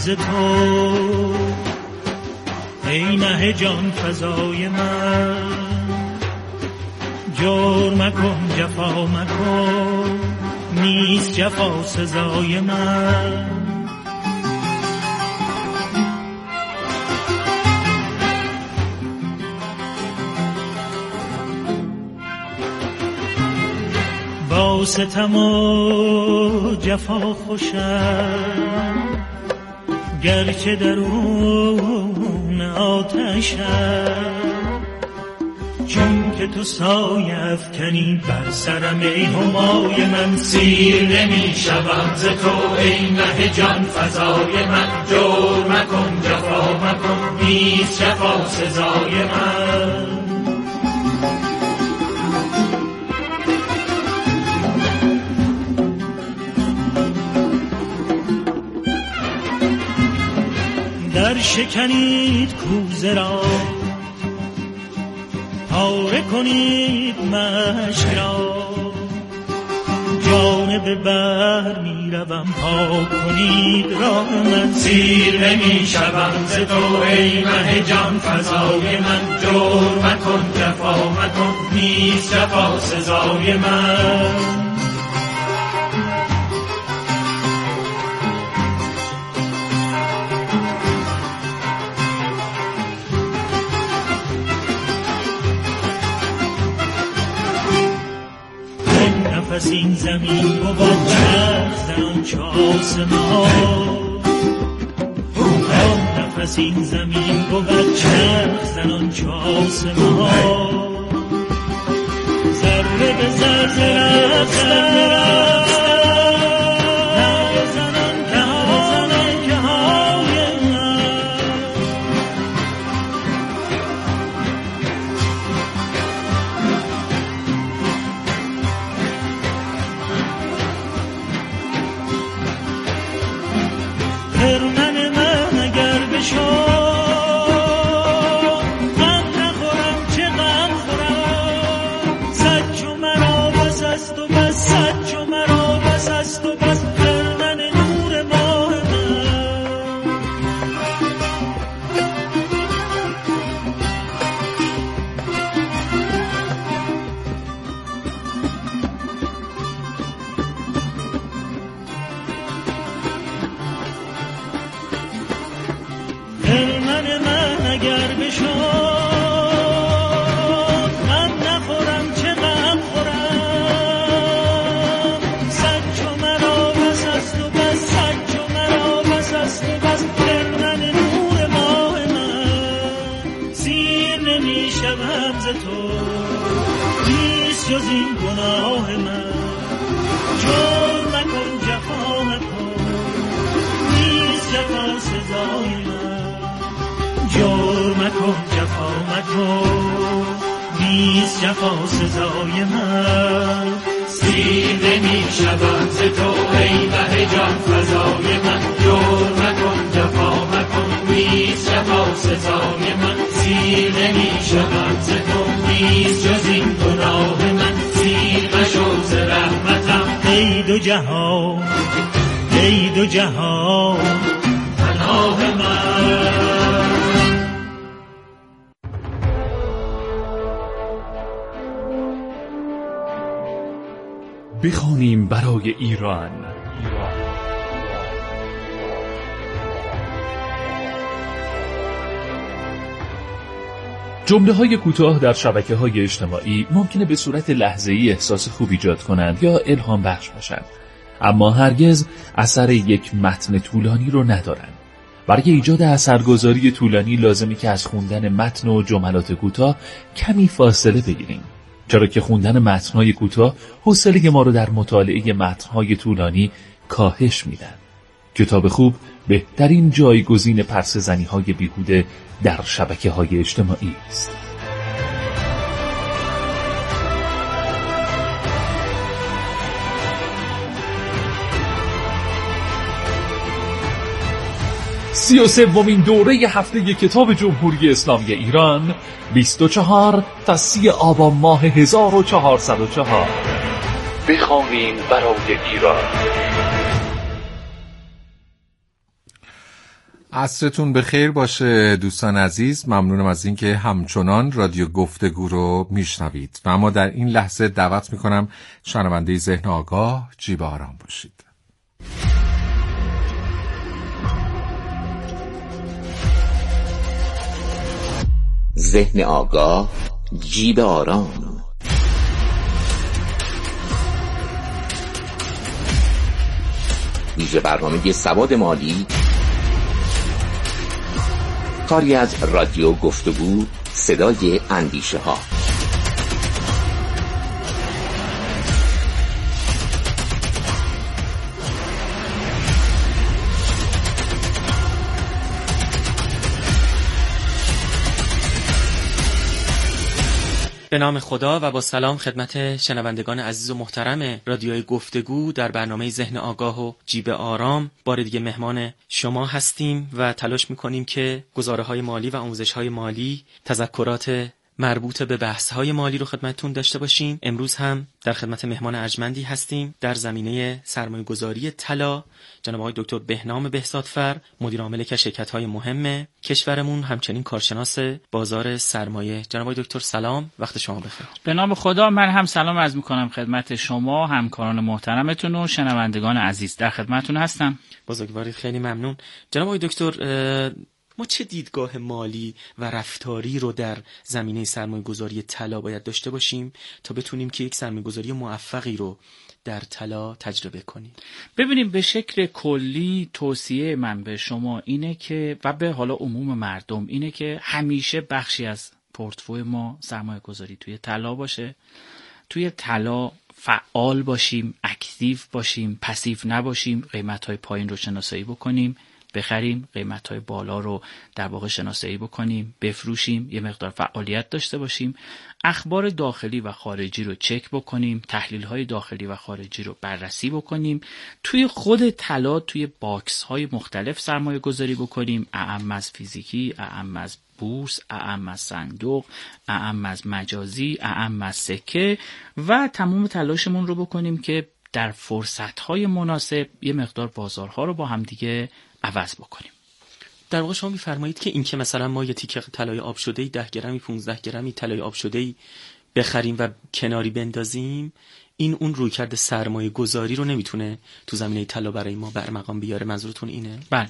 ز تو ای مه جان فضای من، جور مکن جفا مکن، نیست جفا سزای من. با ستم و جفا خوشم، گرچه درون آتشم، چون که تو سایه افکنی بر سرم ای همای من. سیر نمی شوم ز تو ای مه جان فضای من، جور مکن جفا مکن، نیست جفا سزای من. در شکنید کوزه را، پاره کنید مشک را، جانب بر می روم پاک کنید راه من. سیر نمی شوم ز تو ای مه جان فضای من، جور مکن جفا مکن، نیست جفا سزای من. پس این زمین بود چرخ زنان چه آسمان، نفس این زمین بود چرخ زنان چه آسمان، ذره به ذره رفتن زنان که های من. خرمن من اگر بشو غم نخورم چه غم خورم، صد چو مرا بس است و بس، صد چو مرا بس است و بس، خرمن نور ماه من. خرمن من اگر بشو غم نخورم چه غم خورم، صد چو مرا بس است و بس، صد چو مرا بس است و بس، خرمن نور ماه من. سیر نمی شوم ز تو نیست جز این گناه من، جور مکن جفا مکن، نیست جفا سزای من. جور مکن جفا مکن، نیست جفا سزای من. سیر نمی شوم ز تو ای مه جان فضای من، جور مکن جفا مکن، نیست جفا سزای من. سیر نمی شوم ز تو نیست جز این گناه من، سیر مشو ز رحمتم ای دو جهان، ای دو جهان پناه من. بخوانیم برای ایران. جمله‌های کوتاه در شبکه‌های اجتماعی ممکنه به صورت لحظه‌ای احساس خوب ایجاد کنند یا الهام بخش باشند، اما هرگز اثر یک متن طولانی رو ندارند. برای ایجاد اثرگذاری طولانی لازمه که از خوندن متن و جملات کوتاه کمی فاصله بگیریم، چرا که خوندن متن‌های کوتاه حوصله ما رو در مطالعه متن‌های طولانی کاهش میدن. کتاب خوب بهترین جایگزین پرسه‌زنی‌های بیهوده در شبکه‌های اجتماعی است. سی و سومین دوره هفته کتاب جمهوری اسلامی ایران 24 تا 30 آبان ماه 1404. بخوانیم برای ایران. عصرتون بخیر باشه دوستان عزیز. ممنونم از اینکه همچنان رادیو گفتگو رو میشنوید و اما در این لحظه دعوت میکنم شنونده ذهن آگاه جیب آرام باشید. ذهن آگاه، جیب آرام. ویژه برنامه سواد مالی، کاری از رادیو گفتگو، صدای اندیشه ها. به نام خدا و با سلام خدمت شنوندگان عزیز و محترم رادیوی گفتگو در برنامه ذهن آگاه و جیب آرام بار دیگه مهمان شما هستیم و تلاش میکنیم که گزاره‌های مالی و آموزش‌های مالی، تذکرات مربوط به بحث‌های مالی رو خدمتتون داشته باشیم. امروز هم در خدمت مهمان ارجمندی هستیم در زمینه سرمایه‌گذاری طلا، جناب آقای دکتر بهنام بهزادفر، مدیر عامل یک شرکت‌های مهم کشورمون، همچنین کارشناس بازار سرمایه. جناب آقای دکتر سلام، وقت شما بخیر. به نام خدا، من هم سلام عرض می‌کنم خدمت شما، همکاران محترمتون و شنوندگان عزیز. در خدمتتون هستم. بزرگوارید، خیلی ممنون. جناب آقای دکتر، ما چه دیدگاه مالی و رفتاری رو در زمینه سرمایه‌گذاری طلا باید داشته باشیم تا بتونیم که یک سرمایه‌گذاری موفقی رو در طلا تجربه کنیم؟ ببینیم، به شکل کلی توصیه من به شما اینه که و به حالا عموم مردم اینه که همیشه بخشی از پورتفوی ما سرمایه‌گذاری توی طلا باشه. توی طلا فعال باشیم، اکتیو باشیم، پسیو نباشیم، قیمت‌های پایین رو شناسایی بکنیم، بخریم، قیمت‌های بالا رو در واقع شناسایی بکنیم، بفروشیم، یه مقدار فعالیت داشته باشیم، اخبار داخلی و خارجی رو چک بکنیم، تحلیل‌های داخلی و خارجی رو بررسی بکنیم، توی خود طلا توی باکس‌های مختلف سرمایه‌گذاری بکنیم، اعم از فیزیکی، اعم از بورس، اعم از صندوق، اعم از مجازی، اعم از سکه و تمام تلاشمون رو بکنیم که در فرصت‌های مناسب یه مقدار بازارها رو با هم دیگه عوض بکنیم. در واقع شما می‌فرمایید که این که مثلا ما یه تیکه طلای آب شده‌ای 10 گرمی 15 گرمی طلای آب شده‌ای بخریم و کناری بندازیم، این اون رویکرد سرمایه گذاری رو نمیتونه تو زمینه طلا برای ما برمقام بیاره. منظورتون اینه؟ بله.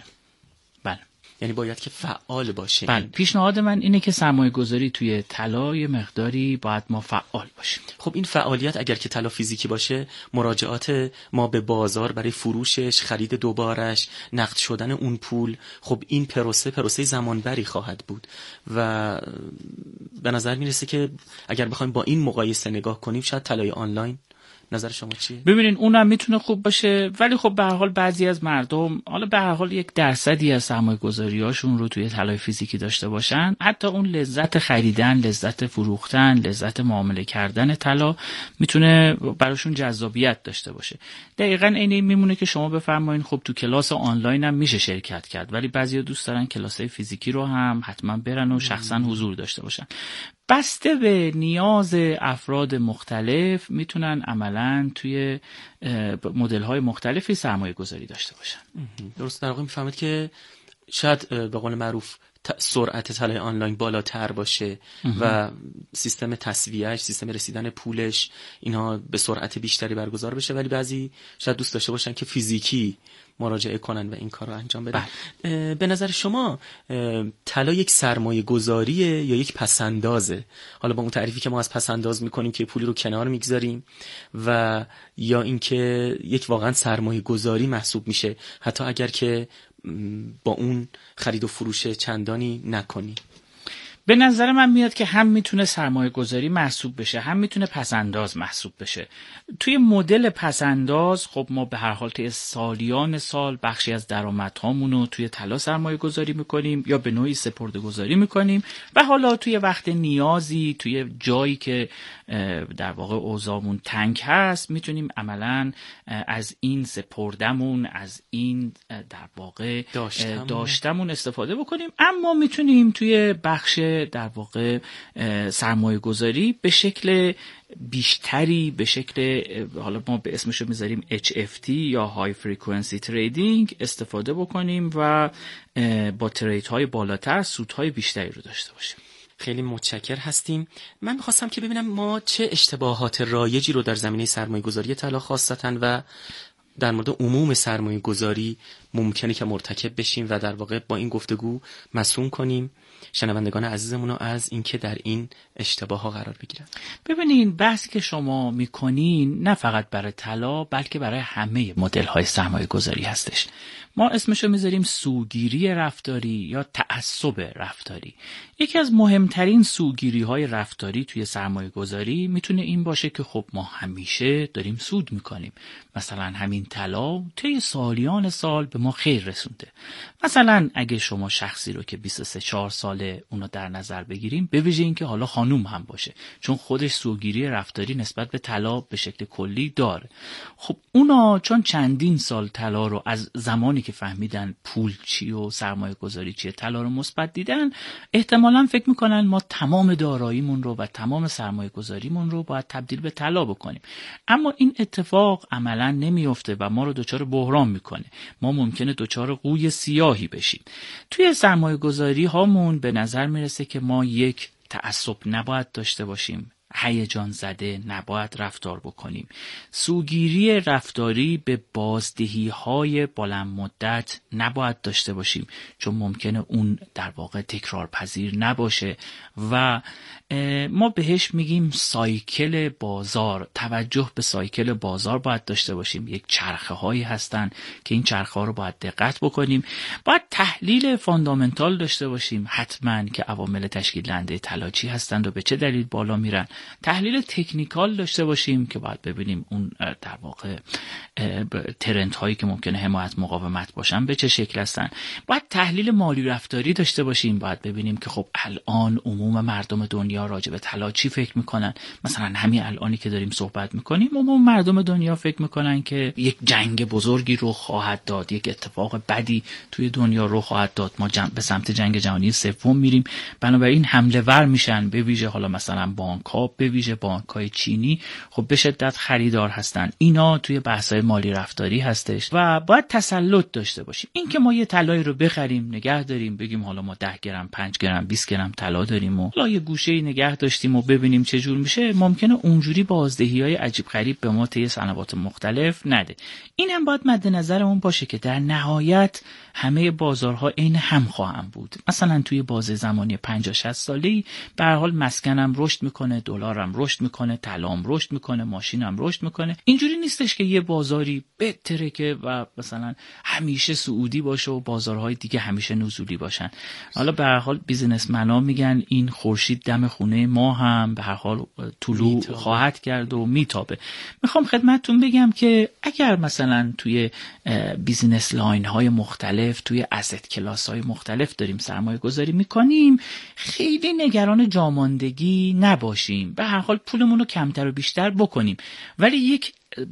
یعنی باید که فعال باشه. بله، پیشنهاد من اینه که سرمایه گذاری توی طلا یه مقداری باید ما فعال باشیم. خب این فعالیت اگر که طلا فیزیکی باشه، مراجعات ما به بازار برای فروشش، خرید دوبارش، نقد شدن اون پول، خب این پروسه زمانبری خواهد بود و به نظر میرسه که اگر بخوایم با این مقایسه نگاه کنیم شاید طلای آنلاین. نظر شما چیه؟ ببینین اونم میتونه خوب باشه، ولی خب به هر حال بعضی از مردم حالا به هر حال 1% از سرمایه‌گذاری‌هاشون رو توی طلای فیزیکی داشته باشن، حتی اون لذت خریدن، لذت فروختن، لذت معامله کردن طلا میتونه براشون جذابیت داشته باشه. دقیقاً این میمونه که شما بفرمایین خب تو کلاس آنلاین هم میشه شرکت کرد، ولی بعضیا دوست دارن کلاس‌های فیزیکی رو هم حتما برن و شخصا حضور داشته باشن. بسته به نیاز افراد مختلف میتونن عملاً توی مدل‌های مختلفی سرمایه‌گذاری داشته باشن. درست. در واقع میفهمید که شاید به قول معروف سرعت طلای آنلاین بالاتر باشه و سیستم تسویه‌اش، سیستم رسیدن پولش، اینها به سرعت بیشتری برگزار بشه، ولی بعضی شاید دوست داشته باشن که فیزیکی مراجعه کنن و این کار رو انجام بدن. به نظر شما طلا یک سرمایه گذاریه یا یک پسندازه؟ حالا با اون تعریفی که ما از پسنداز میکنیم که پولی رو کنار میگذاریم، و یا اینکه یک واقعا سرمایه گذاری محسوب میشه حتی اگر که با اون خرید و فروش چندانی نکنی؟ به نظر من میاد که هم میتونه سرمایه گذاری محسوب بشه، هم میتونه پسنداز محسوب بشه. توی مدل پسنداز خب ما به هر حال توی سالیان سال بخشی از درآمدهامون رو توی طلا سرمایه گذاری میکنیم یا به نوعی سپرده گذاری میکنیم و حالا توی وقت نیازی، توی جایی که در واقع اوضاعمون تنگ هست، میتونیم عملاً از این سپردمون، از این در واقع داشتمون استفاده بکنیم. اما میتونیم توی بخش در واقع سرمایه گذاری به شکل بیشتری، به شکل حالا ما به اسمشو میذاریم HFT یا High Frequency Trading استفاده بکنیم و با ترید های بالاتر سودهای بیشتری رو داشته باشیم. خیلی متشکر هستیم. من می‌خواستم که ببینم ما چه اشتباهات رایجی رو در زمینه سرمایه‌گذاری طلا خاصتاً و در مورد عموم سرمایه‌گذاری ممکنه که مرتکب بشیم و در واقع با این گفتگو مسئول کنیم شنوندگان عزیزمون رو از اینکه در این اشتباه‌ها قرار بگیرن. ببینین بحثی که شما میکنین نه فقط برای طلا بلکه برای همه مدل‌های سرمایه‌گذاری هستش. ما اسمشو میذاریم سوگیری رفتاری یا تعصب رفتاری. یکی از مهمترین سوگیری‌های رفتاری توی سرمایه‌گذاری میتونه این باشه که خب ما همیشه داریم سود میکنیم. مثلا همین طلا طی سالیان سال به ما خیر رسونده. مثلا اگه شما شخصی رو که 23-4 ساله اونو در نظر بگیریم، به ویژه اینکه حالا خانوم هم باشه، چون خودش سوگیری رفتاری نسبت به طلا به شکل کلی داره. خب اونا چون چندین سال طلا رو از زمانی که فهمیدن پول چی و سرمایه گذاری چیه طلا رو مثبت دیدن، احتمالاً فکر میکنن ما تمام داراییمون رو و تمام سرمایه گذاریمون رو باید تبدیل به طلا بکنیم. اما این اتفاق عملاً نمیفته و ما رو دچار بحران میکنه. ما ممکنه دچار قوی سیاهی بشیم. توی سرمایه گذاری هامون به نظر میرسه که ما یک تعصب نباید داشته باشیم، هیجان زده نباید رفتار بکنیم. سوگیری رفتاری به بازدهی های بلند مدت نباید داشته باشیم، چون ممکنه اون در واقع تکرار پذیر نباشه و ما بهش میگیم سایکل بازار. توجه به سایکل بازار باید داشته باشیم. یک چرخه هایی هستن که این چرخه ها رو باید دقت بکنیم. باید تحلیل فاندامنتال داشته باشیم، حتما که عوامل تشکیل دهنده طلا چی هستند و به چه دلیل بالا میرن. تحلیل تکنیکال داشته باشیم که باید ببینیم اون در واقع ترند هایی که ممکنه حمایت مقاومت باشن به چه شکل هستن. باید تحلیل مالی رفتاری داشته باشیم. باید ببینیم که خب الان عموم مردم دنیا راجع به طلا چی فکر میکنن. مثلا همین الانی که داریم صحبت میکنیم عموم مردم دنیا فکر میکنن که یک جنگ بزرگی رو خواهد داد، یک اتفاق بدی توی دنیا رو خواهد داد، ما به سمت جنگ جهانی سوم میریم. بنابراین حمله ور میشن، به ویژه حالا مثلا بانک‌ها، به ویژه بانک‌های چینی خب به شدت خریدار هستن. اینا توی بحث‌های مالی رفتاری هستش و باید تسلط داشته باشیم. این که ما یه طلایی رو بخریم، نگه داریم، بگیم حالا ما 10 گرم، 5 گرم، 20 گرم طلا داریم و حالا یه گوشه‌ای نگه داشتیم و ببینیم چه جور میشه، ممکنه اونجوری بازدهی‌های عجیب غریب به ما طی سنوات مختلف نده. این هم باید مد نظرمون باشه که در نهایت همه بازارها عین هم خواهند بود. مثلا توی بازه زمانی 50-60 ساله‌ای به هر حال مسکنم رشد میکنه، دلارم رشد میکنه، طلام رشد میکنه، ماشینم رشد میکنه. اینجوری نیستش که یه بازاری بترکه و مثلا همیشه صعودی باشه و بازارهای دیگه همیشه نزولی باشن. حالا به هر حال بیزینسمن‌ها میگن این خورشید دم خونه ما هم به هر حال طلوع خواهد کرد و میتابه. میخوام خدمتتون بگم که اگر مثلا توی بیزینس لاین های مختلف، توی asset کلاس های مختلف داریم سرمایه گذاری میکنیم، خیلی نگران جاماندگی نباشیم. به هر حال پولمون رو کمتر و بیشتر بکنیم، ولی یک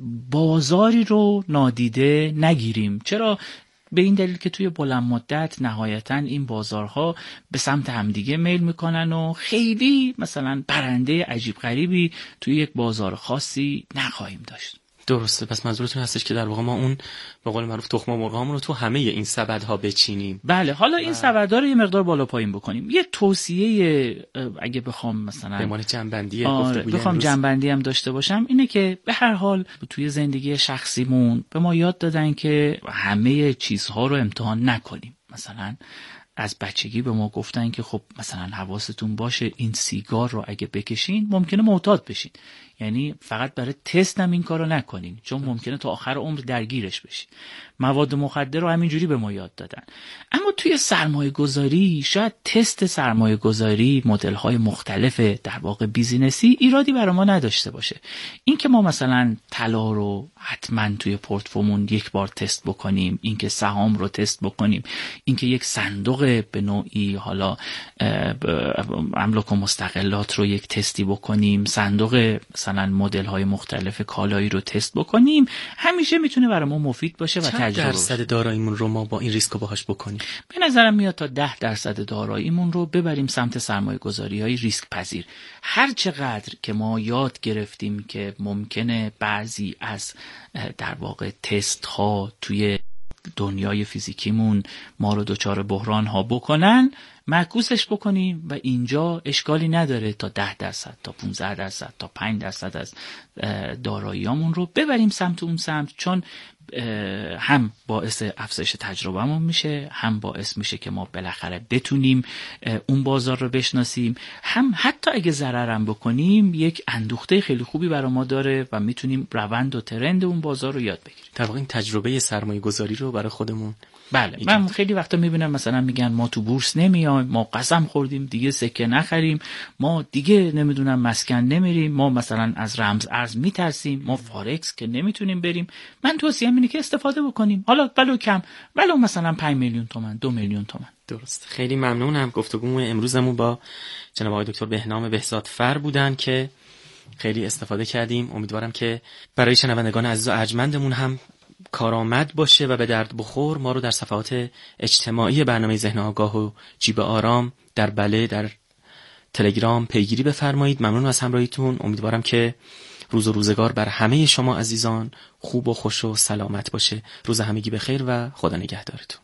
بازاری رو نادیده نگیریم. چرا؟ به این دلیل که توی بلند مدت نهایتاً این بازارها به سمت همدیگه میل میکنن و خیلی مثلا برنده عجیب غریبی توی یک بازار خاصی نخواهیم داشت. درسته. پس منظورتون هستش که در واقع ما اون به قول معروف تخم مرغامون رو تو همه این سبدها بچینیم. بله. حالا این سبدها رو یه مقدار بالا پایین بکنیم. یه توصیه اگه بخوام مثلا به عنوان جنبندی گفتگوی بخوام جنبندی هم داشته باشم اینه که به هر حال توی زندگی شخصیمون به ما یاد دادن که همه چیزها رو امتحان نکنیم. مثلا از بچگی به ما گفتن که خب مثلا حواستون باشه این سیگار رو اگه بکشین ممکنه معتاد بشین، یعنی فقط برای تست هم این کارو نکنین چون ممکنه تا آخر عمر درگیرش بشین. مواد مخدر رو همینجوری به ما یاد دادن. اما توی سرمایه گذاری شاید تست سرمایه گذاری مدل های مختلف در واقع بیزینسی ایرادی برای ما نداشته باشه. این که ما مثلا طلا رو حتما توی پورتفومون یک بار تست بکنیم، اینکه سهام رو تست بکنیم، اینکه یک صندوق به نوعی حالا املاک و مستقلات رو یک تستی بکنیم، صندوق مثلا مدل های مختلف کالایی رو تست بکنیم، همیشه میتونه برای ما مفید باشه و تجربه. چند درصد داراییمون رو ما با این ریسک رو باهاش بکنیم؟ به نظرم میاد تا 10% داراییمون رو ببریم سمت سرمایه‌گذاری‌های ریسک پذیر. هر چقدر که ما یاد گرفتیم که ممکنه بعضی از در واقع تست ها توی دنیای فیزیکیمون ما رو دچار بحران ها بکنن، معکوسش بکنیم و اینجا اشکالی نداره تا 10% تا 15% تا 5% از داراییامون رو ببریم سمت اون سمت، چون هم باعث افزایش تجربهمون میشه، هم باعث میشه که ما بالاخره بتونیم اون بازار رو بشناسیم، هم حتی اگه ضررم بکنیم یک اندوخته خیلی خوبی برای ما داره و میتونیم روند و ترند اون بازار رو یاد بگیریم. در واقع این تجربه سرمایه گذاری رو برای خودمون. بله، من خیلی وقتا میبینم مثلا میگن ما تو بورس نمیایم، ما قسم خوردیم دیگه سکه نخریم، ما دیگه نمیدونم مسکن نمیریم، ما مثلا از رمز ارز میترسیم، ما فارکس که نمیتونیم بریم. من توصیه‌ام اینه که استفاده بکنیم، حالا ولو کم، ولو مثلا 5 میلیون تومان، 2 میلیون تومان. درست. خیلی ممنونم. گفتگومون امروزمون با جناب آقای دکتر بهنام بهزادفر بودن که خیلی استفاده کردیم. امیدوارم که برای شنوندگان عزیز و ارجمندمون هم کارآمد باشه و به درد بخور. ما رو در صفحات اجتماعی برنامه ذهن آگاه و جیب آرام در بله در تلگرام پیگیری بفرمایید. ممنون از همراهیتون. امیدوارم که روز و روزگار بر همه شما عزیزان خوب و خوش و سلامت باشه. روز همگی بخیر و خدا نگهدارتون.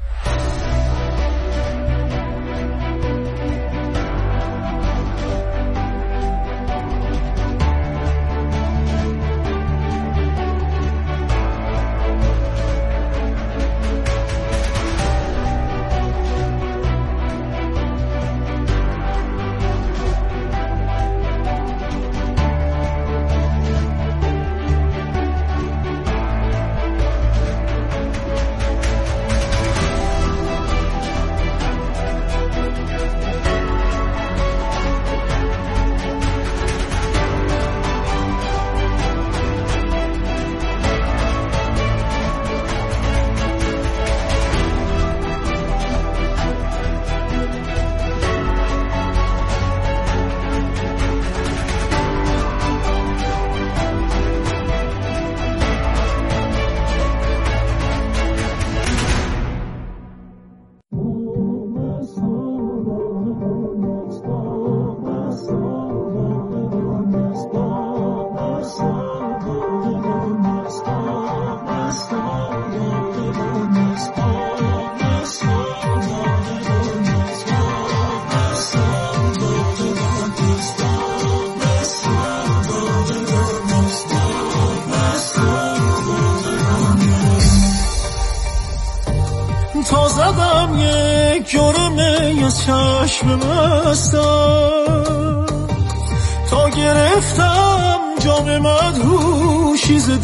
چشم مستم تا گرفتم جام مدهوشی ز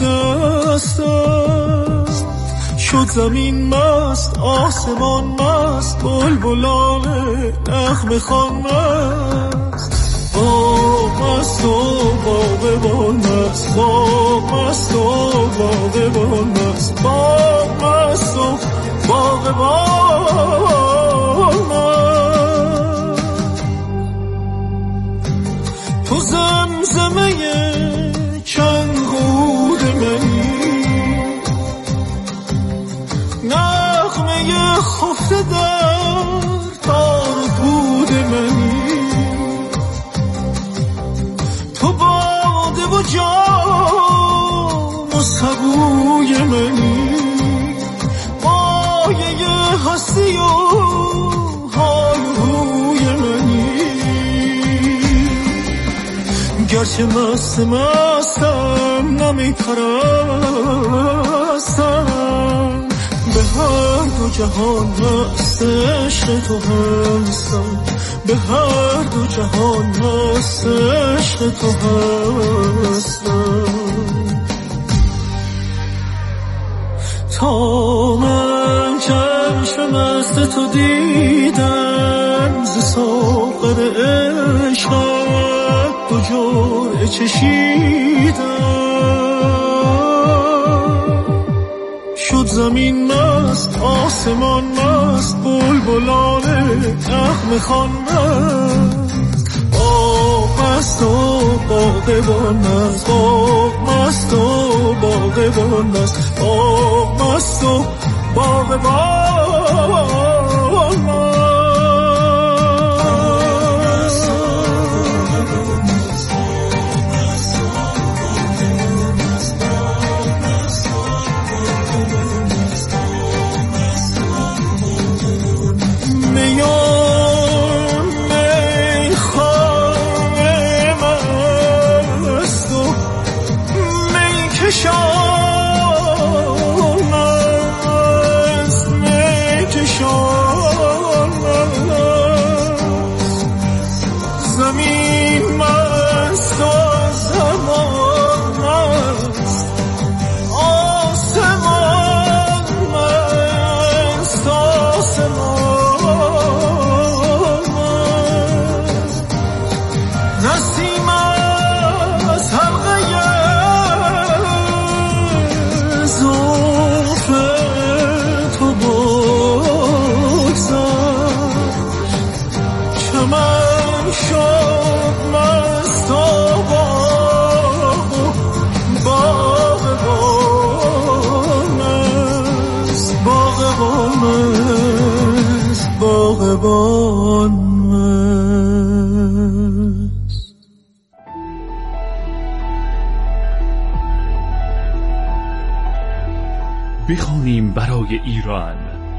دستم، شد زمین مست آسمان مست بلبلان نغمه خوان مست، باغ مست و باغبان مست، باغ مست و باغبان مست، باغ مست و باغبان مست. تو زمزمه چند غود منی، نغمه خفته در تار بود منی، تو باده و جام و سبوی منی، مایه هستی و حال روی منی. گرچه مستم نمی پرستم، به هر دو جهان مست عشق تو هستم، به هر دو جهان مست عشق تو هستم. تا من چشم مست تو دیدم، ز ساغر عشقت دو جرعه چشیدم، زمین مست آسمان مست بلبلان نغمه خوان مست باغ مست و باغبان مست باغ مست و باغبان مست باغ مست و باغبان مست بخوانیم برای ایران.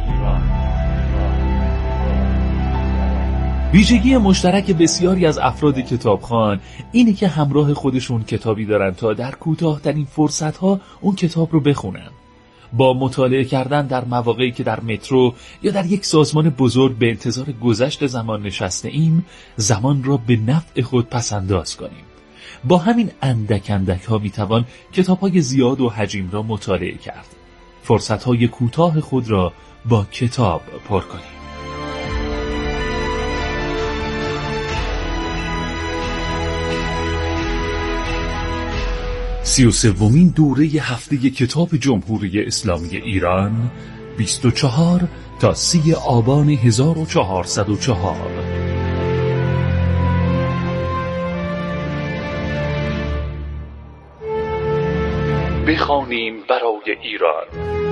ویژگی مشترک بسیاری از افراد کتابخوان اینه که همراه خودشون کتابی دارن تا در کوتاه‌ترین فرصت‌ها اون کتاب رو بخونن. با مطالعه کردن در مواقعی که در مترو یا در یک سازمان بزرگ به انتظار گذشت زمان نشسته ایم، زمان را به نفع خود پس‌انداز کنیم. با همین اندک ها میتوان کتاب‌های زیاد و حجیم را مطالعه کرد. فرصت‌های کوتاه خود را با کتاب پر کنیم. 33مین دوره هفته کتاب جمهوری اسلامی ایران 24 تا 30 آبان 1404. بخوانیم برای ایران.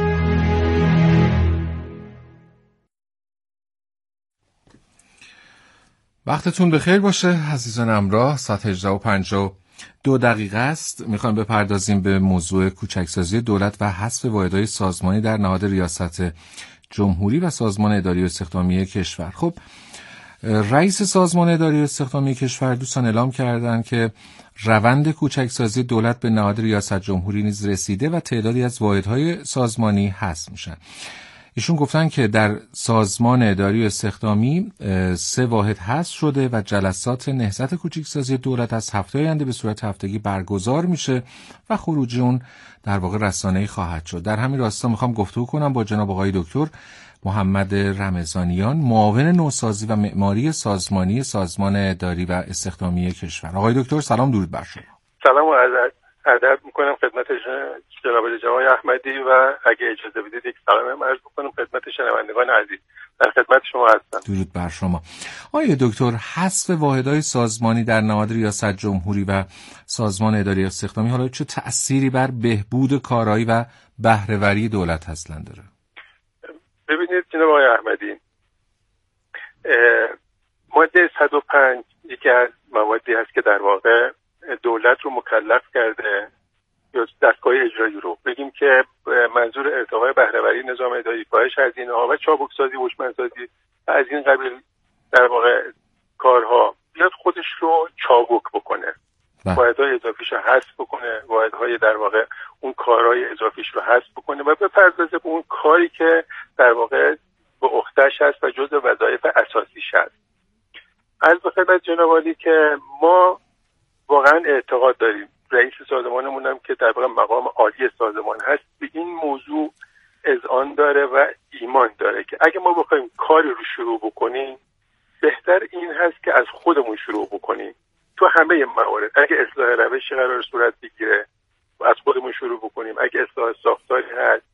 وقتتون بخیر باشه عزیزان همراه. ساعت 18:52 است. میخوایم بپردازیم به موضوع کوچکسازی دولت و حذف واحدهای سازمانی در نهاد ریاست جمهوری و سازمان اداری و استخدامی کشور. خب رئیس سازمان اداری و استخدامی کشور دوستان اعلام کردند که روند کوچکسازی دولت به نهاد ریاست جمهوری نیز رسیده و تعدادی از واحدهای سازمانی حذف میشن. ایشون گفتن که در سازمان اداری و استخدامی 3 واحد حذف شده و جلسات نهضت کوچکسازی دولت از هفته آینده به صورت هفتگی برگزار میشه و خروج اون در واقع رسانه‌ای خواهد شد. در همین راستا میخوام گفتگو کنم با جناب آقای دکتر محمد رمضانیان، معاون نوسازی و معماری سازمانی سازمان اداری و استخدامی کشور. آقای دکتر سلام، درود بر شما. سلام و ادب میکنم خدمت جناب جوای احمدی و اگه اجازه بدید یک سلام عرض بکنم خدمت شنوندگان عزیز. در خدمت شما هستم. درود بر شما. آقای دکتر، حذف واحدهای سازمانی در نهاد ریاست جمهوری و سازمان اداری استخدامی حالا چه تأثیری بر بهبود کارایی و بهره‌وری دولت اصلا داره؟ ببینید جناب آقای احمدی، ماده 105 یکی از موادی هست که در واقع دولت رو مکلف کرده یا دستگاه اجرایی رو بگیم که منظور ارتقای بهره‌وری نظام اداری، کاهش هزینه‌ها و چابکسازی و هوشمندسازی و از این قبیل در واقع کارها بیاد خودش رو چابک بکنه، واحدهای اضافیش رو حذف بکنه، واحدهای در واقع اون کارهای اضافیش رو حذف بکنه و بپردازه به اون کاری که در واقع به عهده‌اش هست و جزء وظایف اساسیش هست. از به خدمت جناب عالی که ما واقعا اعتقاد داریم، رئیس سازمانمون هم که در واقع مقام عالی سازمان هست به این موضوع اذعان داره و ایمان داره که اگه ما بخوایم کاری رو شروع بکنیم بهتر این هست که از خودمون شروع بکنیم. تو همه موارد اگه اصلاح روشی قرار صورت بگیره و از خودمون شروع بکنیم، اگه اصلاح ساختاری هست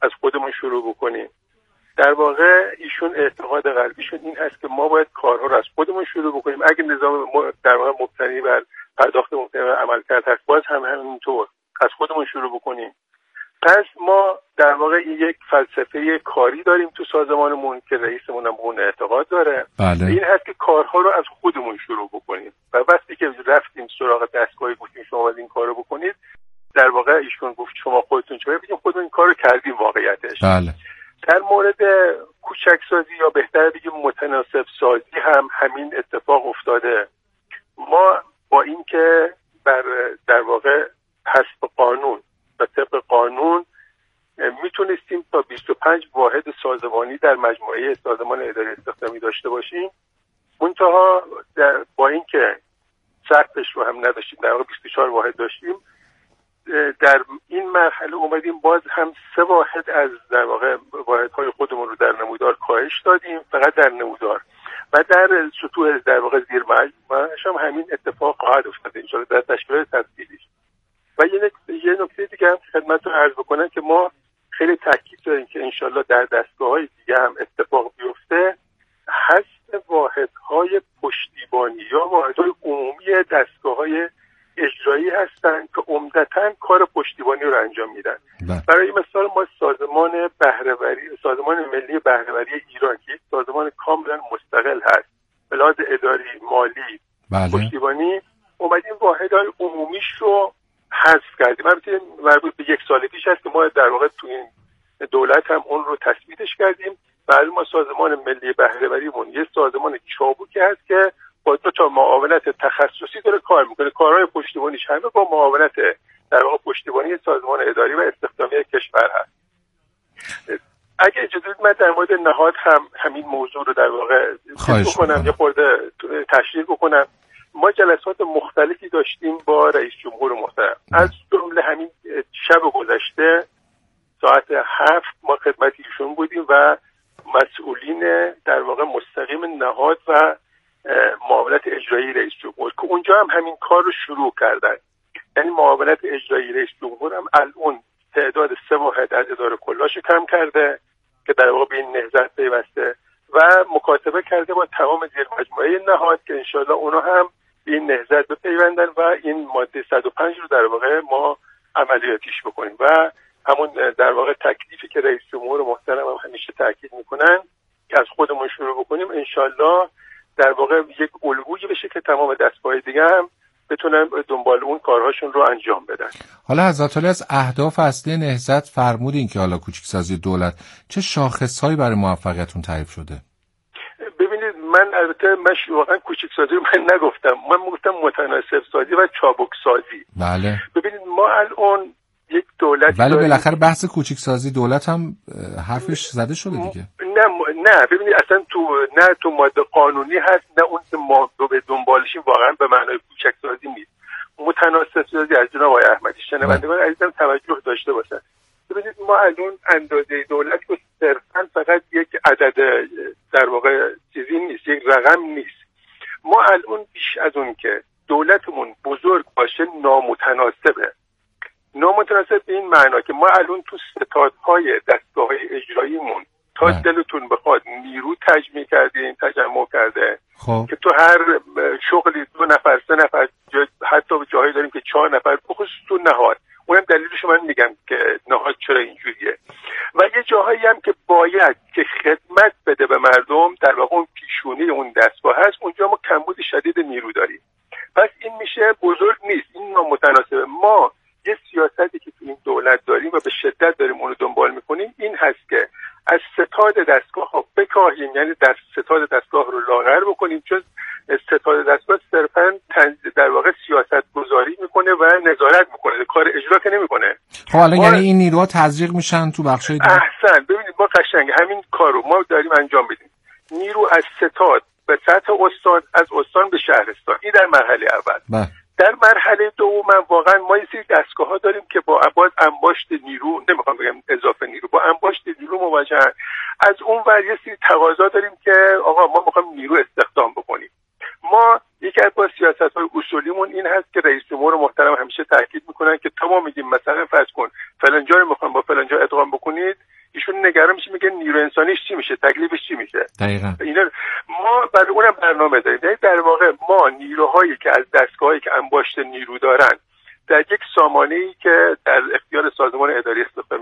از خودمون شروع بکنیم. در واقع ایشون اعتقاد قلبیشون این هست که ما باید کارها رو از خودمون شروع بکنیم. اگه نظام در واقع مبتنی بر پرداخت مبتنی بر عملکرد هست، باز هم همینطور از خودمون شروع بکنیم. پس ما در واقع یک فلسفه کاری داریم تو سازمانمون که رئیسمون هم اون اعتقاد داره. بله. این هست که کارها رو از خودمون شروع بکنیم و وقتی که رفتیم سراغ دستگاهی گفتیم شما باید این کارو بکنید، در واقع ایشون گفت شما خودتون چه بگیم خودمون این کارو کردیم واقعیتش. بله. در مورد کوچک سازی یا بهتر بگیم متناسب سازی هم همین اتفاق افتاده. ما با اینکه در واقع حسب قانون و طبق قانون میتونستیم تا 25 واحد سازمانی در مجموعه سازمان اداری استخدامی داشته باشیم، منتها با اینکه سقفش رو هم نداشتیم، در واقع 24 واحد داشتیم، در این مرحله اومدیم باز هم 3 واحد از در واقع واحدهای خودمون رو در نمودار کاهش دادیم، فقط در نمودار، و در سطوح در واقع زیر مجموعه‌اش هم همین اتفاق خواهد افتاد ان شاءالله در تشکیلات تفصیلیش. و یه نکته دیگه هم خدمتتون عرض بکنم که ما خیلی تاکید داریم که ان شاءالله در دستگاه‌های دیگه هم اتفاق بیفته، حذف واحدهای پشتیبانی یا واحدهای عمومی دستگاه‌های اجرایی هستن که عمدتاً کار پشتیبانی رو انجام میدن. برای مثال ما سازمان ملی بهره‌وری ایران که یک سازمان کاملا مستقل هست به لحاظ اداری، مالی، پشتیبانی، اومدیم واحدهای عمومیش رو حذف کردیم. البته مربوط به 1 سال پیش هست که ما در واقع تو این دولت هم اون رو تثبیتش کردیم. برای ما سازمان ملی بهره‌وریمون یه سازمان چابکی هست که با 2 تا معاونت تخصصی داره کار میکنه. کارهای پشتیبانیش همه با معاونت در واقع پشتیبانی سازمان اداری و استخدامی کشور هست. اگه اجازه بدید من در مورد نهاد هم همین موضوع رو در واقع بکنم، یه خورده تشریح بکنم. ما جلسات مختلفی داشتیم با رئیس جمهور محترم، از جمله همین شب گذشته ساعت 7 ما خدمت ایشون بودیم و مسئولین در واقع مستقیم نهاد و معاونت اجرایی رئیس جمهور که اونجا هم همین کار رو شروع کردن. یعنی معاونت اجرایی رئیس جمهور هم الان تعداد 3 واحد از اداره کلاش کم کرده که در واقع به این نهضت پیوسته و مکاتبه کرده با تمام زیر مجموعه نهاد که انشالله اونا هم به این نهضت بپیوندن و این ماده 105 رو در واقع ما عملیاتیش بکنیم و همون در واقع تکلیفی که رئیس جمهور محترم هم همیشه تاکید میکنن که از خودمون شروع بکنیم، انشالله در واقع یک الگویی بشه که تمام دستگاه دیگه هم بتونن دنبال اون کارهاشون رو انجام بدن. حالا حضرت عالی از اهداف اصلی نهضت فرمودین که حالا کوچکسازی دولت چه شاخصهایی برای موفقیتون تعریف شده؟ ببینید من البته واقعا کوچکسازی رو من نگفتم، من گفتم متناسب سازی و چابک سازی. بله. ببینید ما الان یک دولت ولی بالاخره بحث کوچکسازی دولت هم حرفش زده شده دیگه. نه ببینید اصلا تو ماده قانونی هست، نه اون که ما به دنبالشیم واقعا به معنای کوچکسازی نیست. متناسب سازی از جناب آقای احمدی شنوندگان عزیزم توجه داشته باشن. ببینید ما الان اندازه دولت که صرفا فقط یک عدد در واقع چیزی نیست، یک رقم نیست. ما الان بیش از اون که دولتمون بزرگ باشه نامتناسب به این معنا که ما الان تو ستادهای دستگاه‌های اجراییمون تا دلتون بخواد نیرو تجمع کرده که تو هر شغلی 2 نفر 3 نفر حتی به جایی داریم که 4 نفر بخصوص تو نهاد. اونم دلیلش من میگم که نهاد چرا اینجوریه. و یه جاهایی هم که باید که خدمت بده به مردم، در واقع اون پیشونی اون دستگاه هست، اونجا ما کمبود شدید نیرو داریم. پس این میشه بزرگ نیست، این نامتناسبه. ما یه سیاستی که تو این دولت داریم و به شدت داریم اون رو دنبال میکنیم این هست که از ستاد دستگاه ها بکاهیم، یعنی در ستاد دستگاه رو لاغر بکنیم، چون ستاد دستگاه صرفا در واقع سیاست گذاری میکنه و نظارت میکنه، کار اجرا که نمیکنه. خب الان یعنی این نیروها تزریق میشن تو بخشای دیگه. احسن. ببینید ما قشنگ همین کارو ما داریم انجام بدیم. نیرو از ستاد به سطح استان، از استان به شهرستان، این در مرحله اول. در مرحله دوم واقعا ما یه سری دستگاه‌ها داریم که با انباشت نیرو، نمیخوام بگم اضافه نیرو، با انباشت نیرو مواجهن. از اون ور یه سری تقاضا داریم که آقا ما میخوایم نیرو استخدام بکنیم. ما یکی از سیاست‌های اصولیمون این هست که رئیس جمهور محترم همیشه تاکید میکنن که تا ما میگیم مثلا فرض کن فلان جا رو میخوام با فلان جا ادغام بکنید، ایشون نگران میشه، میگه نیرو انسانیش چی میشه، تکلیفش چی میشه. دقیقاً اینا ما برای اونم برنامه داریم. یعنی در واقع ما نیروهایی که از دستگاهایی که انباشت نیرو دارن در یک سامانه‌ای که در اختیار سازمان اداری استخدام